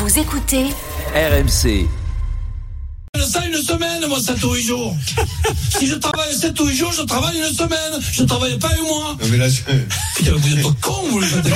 Vous écoutez RMC. Ça une semaine, moi, 7 ou 8 jours. Si je travaille 7 ou 8 jours, je travaille une semaine. Je ne travaille pas un mois. Non mais là, Putain, vous êtes pas cons, vous, les gars.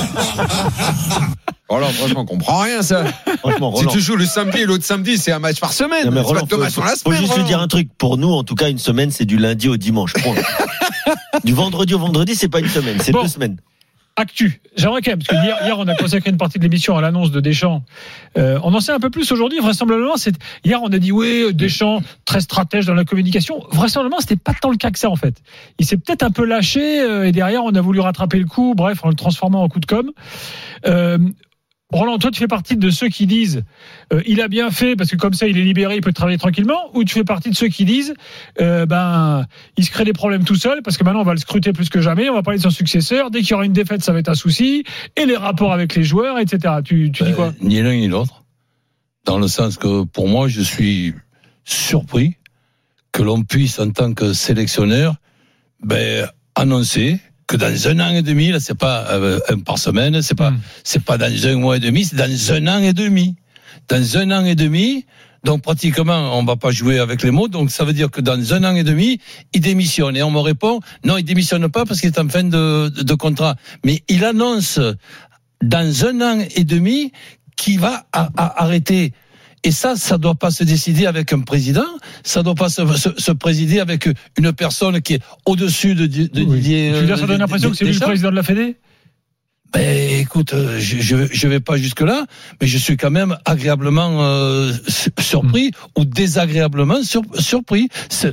Oh là, franchement, on comprend rien, ça. Franchement, Si Roland. tu joues le samedi et l'autre samedi, c'est un match par semaine. Non, mais C'est Roland, pas deux matchs dans la faut semaine. juste lui Roland. dire un truc. Pour nous, en tout cas, une semaine, c'est du lundi au dimanche. Point. Du vendredi au vendredi, c'est pas une semaine, c'est 2 semaines. Actu. J'aimerais quand même, parce que hier, on a consacré une partie de l'émission à l'annonce de Deschamps. On en sait un peu plus aujourd'hui. Vraisemblablement, hier, on a dit, oui, Deschamps, très stratège dans la communication. Vraisemblablement, c'était pas tant le cas que ça, en fait. Il s'est peut-être un peu lâché, et derrière, on a voulu rattraper le coup, bref, en le transformant en coup de com'. Roland, toi, tu fais partie de ceux qui disent il a bien fait parce que comme ça il est libéré, il peut travailler tranquillement, ou tu fais partie de ceux qui disent il se crée des problèmes tout seul parce que maintenant on va le scruter plus que jamais, on va parler de son successeur, dès qu'il y aura une défaite ça va être un souci, et les rapports avec les joueurs, etc. Tu dis quoi? Ni l'un ni l'autre. Dans le sens que pour moi, je suis surpris que l'on puisse, en tant que sélectionneur, annoncer que dans 1 an et demi, là, c'est pas un par semaine, c'est pas dans 1 mois et demi, c'est dans 1 an et demi. Dans 1 an et demi, donc pratiquement, on va pas jouer avec les mots, donc ça veut dire que dans 1 an et demi, il démissionne. Et on me répond, non, il démissionne pas parce qu'il est en fin de contrat. Mais il annonce dans 1 an et demi qu'il va arrêter. Et ça doit pas se décider avec un président, ça doit pas se présider avec une personne qui est au-dessus de Didier. Tu veux dire, ça donne l'impression que c'est lui le président de la Fédé? Écoute, je vais pas jusque là, mais je suis quand même agréablement surpris ou désagréablement surpris.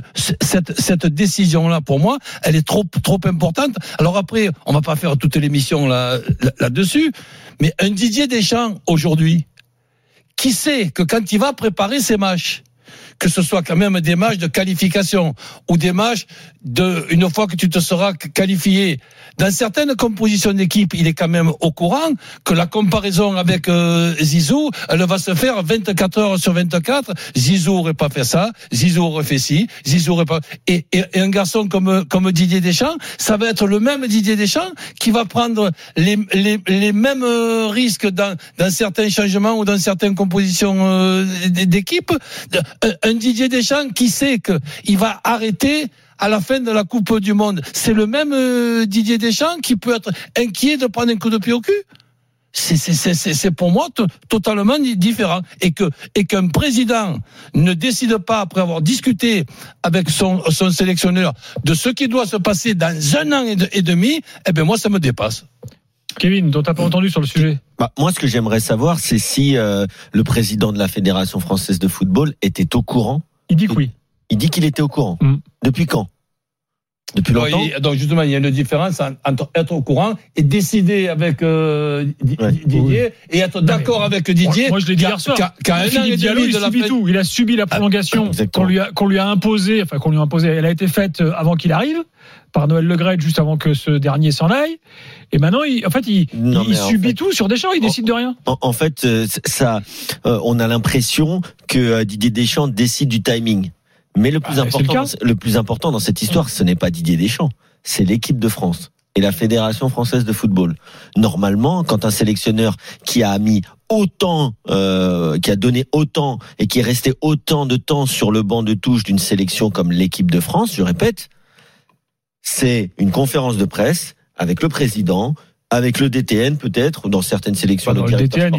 Cette décision-là, pour moi, elle est trop importante. Alors après, on va pas faire toute l'émission là-dessus, mais un Didier Deschamps aujourd'hui, qui sait que quand il va préparer ses matchs, que ce soit quand même des matchs de qualification ou des matchs une fois que tu te seras qualifié, dans certaines compositions d'équipe, il est quand même au courant que la comparaison avec Zizou, elle va se faire 24 heures sur 24. Zizou aurait pas fait ça, Zizou aurait fait ci, Zizou aurait pas. Et un garçon comme Didier Deschamps, ça va être le même Didier Deschamps qui va prendre les mêmes risques dans certains changements ou dans certaines compositions d'équipe. Un Didier Deschamps qui sait qu'il va arrêter à la fin de la Coupe du Monde. C'est le même Didier Deschamps qui peut être inquiet de prendre un coup de pied au cul. C'est pour moi totalement différent. Et qu'un président ne décide pas, après avoir discuté avec son sélectionneur, de ce qui doit se passer dans 1 an et demi, moi, ça me dépasse. Kevin, dont t'as pas entendu sur le sujet? Moi, ce que j'aimerais savoir, c'est si le président de la Fédération française de football était au courant. Il dit que oui. Il dit qu'il était au courant. Depuis quand? Depuis longtemps? Donc justement, il y a une différence entre être au courant et décider avec Didier et être d'accord avec Didier. Moi, je l'ai dit hier soir. Philippe Diallo, il subit tout. Il a subi la prolongation qu'on lui a imposée. Elle a été faite avant qu'il arrive par Noël Le Graët, juste avant que ce dernier s'en aille. Et maintenant, il subit tout sur Deschamps. Il décide de rien. En fait, on a l'impression que Didier Deschamps décide du timing. Mais le plus important dans cette histoire, ce n'est pas Didier Deschamps, c'est l'équipe de France et la Fédération française de football. Normalement, quand un sélectionneur qui a mis autant, qui a donné autant et qui est resté autant de temps sur le banc de touche d'une sélection comme l'équipe de France, je répète, c'est une conférence de presse avec le président, avec le DTN peut-être, dans certaines sélections. Le DTN,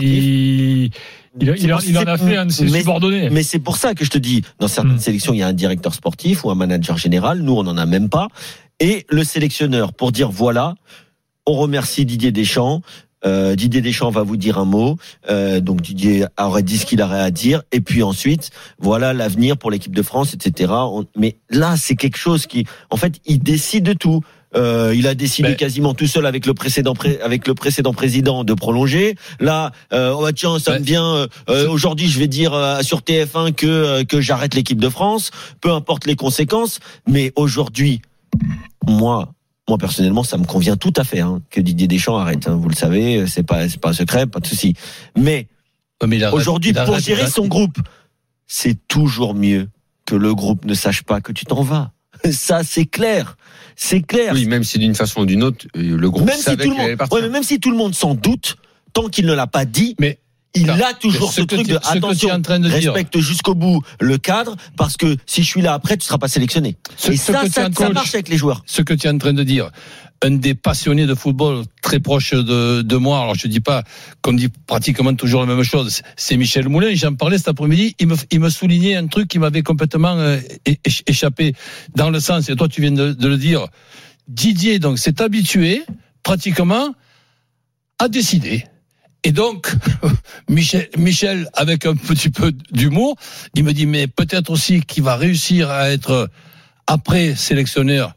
il en a fait un de ses subordonnés. Mais c'est pour ça que je te dis, dans certaines sélections, il y a un directeur sportif ou un manager général. Nous, on n'en a même pas. Et le sélectionneur, pour dire voilà, on remercie Didier Deschamps. Didier Deschamps va vous dire un mot. Donc Didier aurait dit ce qu'il aurait à dire. Et puis ensuite, voilà l'avenir pour l'équipe de France, etc. Mais là, c'est quelque chose qui, en fait, il décide de tout. Il a décidé quasiment tout seul avec le précédent président de prolonger. Là, tiens, ça me vient. Aujourd'hui, je vais dire sur TF1 que j'arrête l'équipe de France, peu importe les conséquences. Mais aujourd'hui, moi personnellement, ça me convient tout à fait que Didier Deschamps arrête. Vous le savez, c'est pas un secret, pas de souci. Mais aujourd'hui, pour gérer son groupe, c'est toujours mieux que le groupe ne sache pas que tu t'en vas. Ça, c'est clair. C'est clair. Oui, même si d'une façon ou d'une autre, le groupe savait qu'il allait partir. Même si tout le monde s'en doute, tant qu'il ne l'a pas dit, il a toujours ce truc de attention, respecte jusqu'au bout le cadre, parce que si je suis là après, tu seras pas sélectionné. Et ça marche avec les joueurs. Ce que tu es en train de dire, un des passionnés de football très proche de moi, alors je dis pas qu'on dit pratiquement toujours la même chose, c'est Michel Moulin, j'en parlais cet après-midi, il me soulignait un truc qui m'avait complètement échappé, dans le sens, et toi tu viens de le dire, Didier donc s'est habitué pratiquement à décider. Et donc, Michel, avec un petit peu d'humour, il me dit, mais peut-être aussi qu'il va réussir à être, après sélectionneur,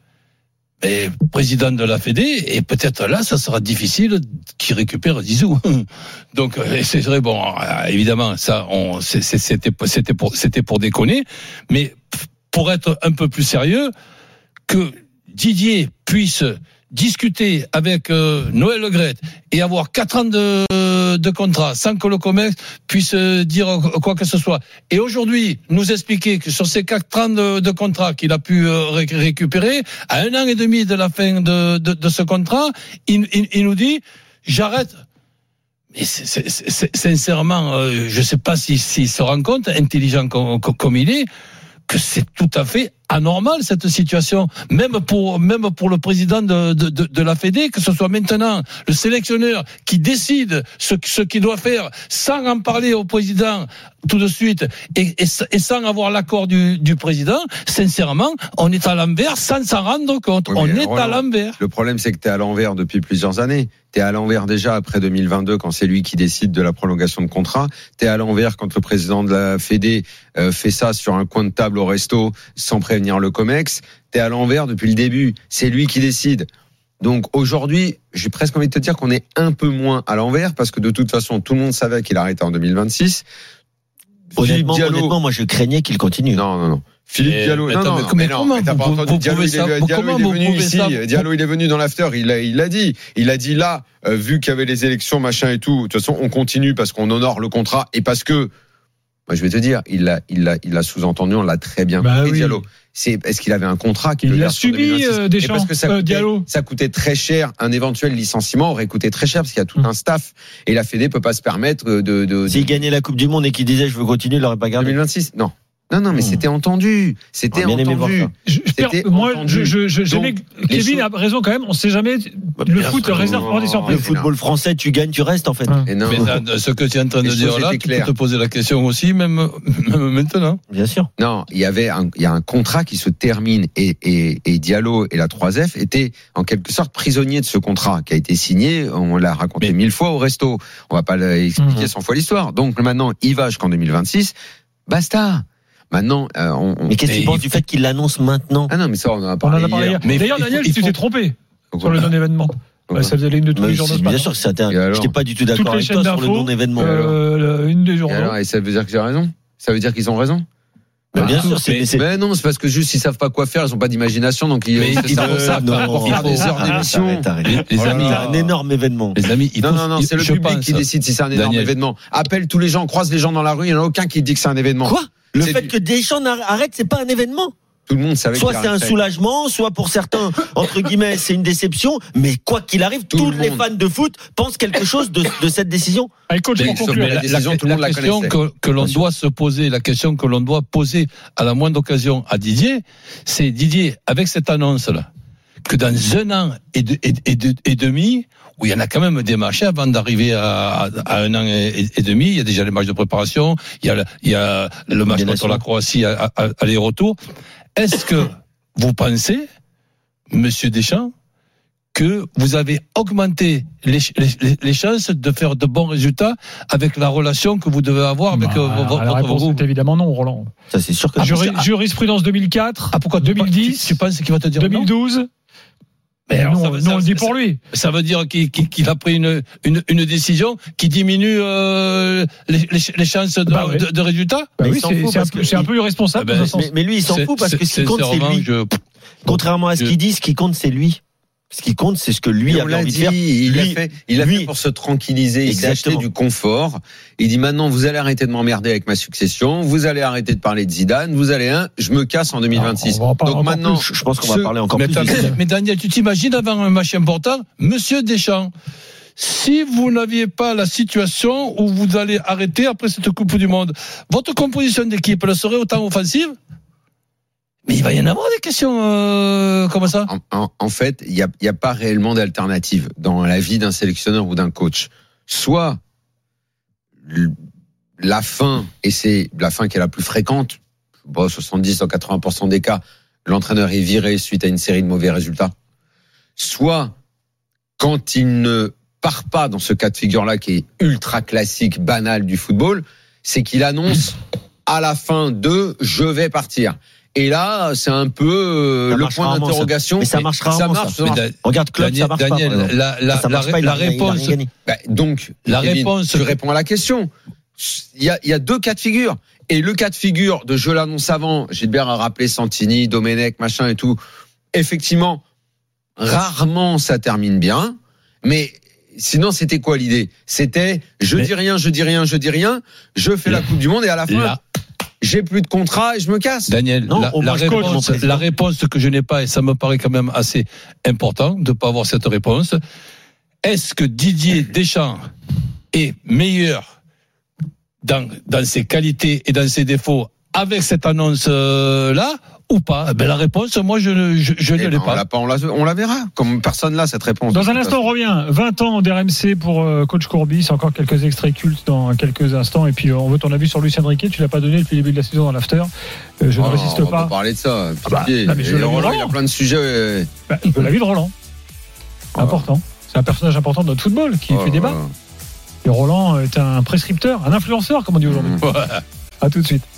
et président de la Fédé, et peut-être là, ça sera difficile qu'il récupère Zizou. Donc, c'est vrai, bon, évidemment, ça, c'était pour déconner, mais pour être un peu plus sérieux, que Didier puisse discuter avec Noël Le Graët et avoir 4 ans de contrat sans que le COMEX puisse dire quoi que ce soit. Et aujourd'hui, nous expliquer que sur ces 4 ans de contrat qu'il a pu récupérer, à 1 an et demi de la fin de ce contrat, il nous dit j'arrête. Mais sincèrement, je ne sais pas s'il se rend compte, intelligent comme il est, que c'est tout à fait anormal cette situation, même pour le président de la Fédé, que ce soit maintenant le sélectionneur qui décide ce qu'il doit faire sans en parler au président tout de suite et sans avoir l'accord du président. Sincèrement, on est à l'envers sans s'en rendre compte. Oui, on est à l'envers. Le problème, c'est que tu es à l'envers depuis plusieurs années. T'es à l'envers déjà après 2022 quand c'est lui qui décide de la prolongation de contrat. T'es à l'envers quand le président de la Fédé fait ça sur un coin de table au resto sans prévenir le COMEX. T'es à l'envers depuis le début. C'est lui qui décide. Donc aujourd'hui, j'ai presque envie de te dire qu'on est un peu moins à l'envers parce que de toute façon, tout le monde savait qu'il arrêtait en 2026. Honnêtement, moi je craignais qu'il continue. Non. Philippe Diallo, mais t'as pas entendu Diallo, il est venu ici. Diallo, il est venu dans l'after, il l'a dit. Il a dit là, vu qu'il y avait les élections, machin et tout, de toute façon, on continue parce qu'on honore le contrat et parce que, moi, je vais te dire, il l'a sous-entendu, on l'a très bien compris, Diallo. Est-ce qu'il avait un contrat qu'il l'a subi, Deschamps, parce que ça coûtait très cher, un éventuel licenciement aurait coûté très cher parce qu'il y a tout un staff et la Fédé peut pas se permettre S'il gagnait la Coupe du Monde et qu'il disait je veux continuer, il l'aurait pas gardé. 2026, non. Non, mais c'était entendu. C'était entendu. Kevin a raison quand même. On sait jamais. Le foot réserve des surprises. Le football français, tu gagnes, tu restes en fait. Mais ce que tu es en train de dire là, tu peux te poser la question aussi, même maintenant. Bien sûr. Non, il y a un contrat qui se termine et Diallo et la 3F étaient en quelque sorte prisonniers de ce contrat qui a été signé. On l'a raconté 1000 fois au resto. On va pas l'expliquer 100 fois l'histoire. Donc maintenant, il va jusqu'en 2026. Basta. Maintenant, mais qu'est-ce que tu penses du fait qu'il l'annonce maintenant? Ah non, mais ça, on en a parlé hier. Mais d'ailleurs, Daniel, tu t'es trompé sur le non-événement. Ça faisait l'une de tous les jours de Bien sûr, j'étais pas du tout d'accord avec toi sur le non-événement. Une des journaux. Et ça veut dire que j'ai raison? Ça veut dire qu'ils ont raison? Bien sûr, mais non, c'est parce que juste ils savent pas quoi faire, ils ont pas d'imagination, donc ils pour faire des heures d'émission. Les amis, un énorme événement. Les amis, non, c'est le public qui décide si c'est un énorme événement. Appelle tous les gens, croise les gens dans la rue, il y en a aucun qui dit que c'est un événement. Quoi? Le fait que Deschamps arrête, c'est pas un événement. Tout le monde savait. Soit c'est un soulagement, soit pour certains, entre guillemets, c'est une déception. Mais quoi qu'il arrive, tous les fans de foot pensent quelque chose de cette décision. La question que l'on doit se poser, la question que l'on doit poser à la moindre occasion à Didier, c'est Didier, avec cette annonce-là, que dans 1 an et demi, où il y en a quand même des matchs avant d'arriver à 1 an et demi, il y a déjà les matchs de préparation, il y a le match contre la Croatie aller-retour. Est-ce que vous pensez, Monsieur Deschamps, que vous avez augmenté les chances de faire de bons résultats avec la relation que vous devez avoir avec votre groupe? C'est évidemment non, Roland. Ça c'est sûr que jurisprudence 2004. Pourquoi 2010? Tu penses qu'il va te dire 2012? Mais non, on le dit pour lui. Ça veut dire qu'il a pris une décision qui diminue les chances de résultats. Oui, c'est un peu irresponsable. Mais lui, il s'en fout parce que ce qui compte, c'est lui. Contrairement à ce qu'il dit, ce qui compte, c'est lui. Ce qui compte, c'est ce que lui a envie de faire. Il a fait pour se tranquilliser. Il s'est acheté du confort. Il dit maintenant, vous allez arrêter de m'emmerder avec ma succession. Vous allez arrêter de parler de Zidane. Vous allez je me casse en 2026. Donc maintenant, je pense qu'on va parler encore plus. Mais Daniel, tu t'imagines avant un match important, Monsieur Deschamps, si vous n'aviez pas la situation où vous allez arrêter après cette Coupe du Monde, votre composition d'équipe, elle serait autant offensive? Mais il va y en avoir des questions comme ça. En fait, il y a pas réellement d'alternative dans la vie d'un sélectionneur ou d'un coach. Soit la fin, et c'est la fin qui est la plus fréquente, 70-80% des cas, l'entraîneur est viré suite à une série de mauvais résultats. Soit quand il ne part pas dans ce cas de figure-là qui est ultra classique, banal du football, c'est qu'il annonce à la fin de « je vais partir ». Et là, c'est un peu le point d'interrogation. Mais ça marche rarement. Ça marche. Regarde Klopp, ça marche Daniel, pas. La réponse. Donc, la Kevin, réponse. tu réponds à la question. Il y a deux cas de figure. Et le cas de figure de je l'annonce avant, Gilbert a rappelé Santini, Domenech, machin et tout. Effectivement, rarement ça termine bien. Mais sinon, c'était quoi l'idée? C'était je dis rien, je fais la Coupe du Monde et à la fin, j'ai plus de contrat et je me casse. Daniel, non, la réponse que je n'ai pas, et ça me paraît quand même assez important de ne pas avoir cette réponse, est-ce que Didier Deschamps est meilleur dans ses qualités et dans ses défauts avec cette annonce-là ou pas? La réponse, moi, je ne l'ai pas. On la verra. Comme personne n'a cette réponse. Dans un instant, on revient. 20 ans d'RMC pour coach Courbis. Encore quelques extraits cultes dans quelques instants. Et puis, on veut ton avis sur Lucien Riquet. Tu l'as pas donné depuis le début de la saison dans l'after. Je ne résiste pas. On va pas parler de ça. Mais Roland, il y a plein de sujets. Il veut la vie de Roland. Important. C'est un personnage important de notre football qui fait débat. Et Roland est un prescripteur, un influenceur, comme on dit aujourd'hui. À tout de suite.